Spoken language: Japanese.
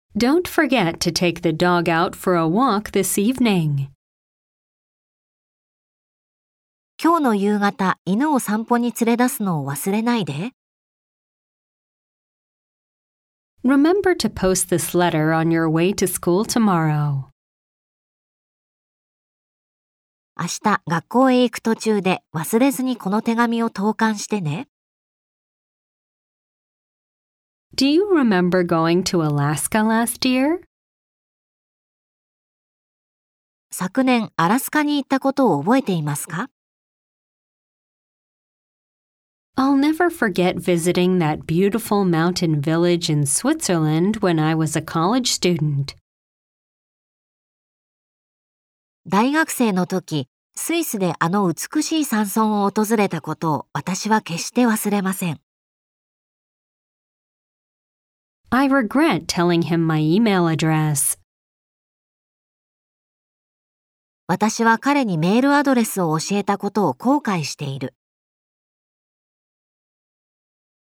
Don't forget to take the dog out for a walk this evening. 今日の夕方、犬を散歩に連れ出すのを忘れないで。 Remember to post this letter on your way to school tomorrow. 明日、学校へ行く途中で忘れずにこの手紙を投函してね。 Do you remember going to Alaska last year? 昨年、アラスカに行ったことを覚えていますか？ I'll never forget visiting that beautiful mountain village in Switzerland when I was a college student. 大学生の時、スイスであの美しい山村を訪れたことを私は決して忘れません。 I regret telling him my email address. 私は彼にメールアドレスを教えたことを後悔している。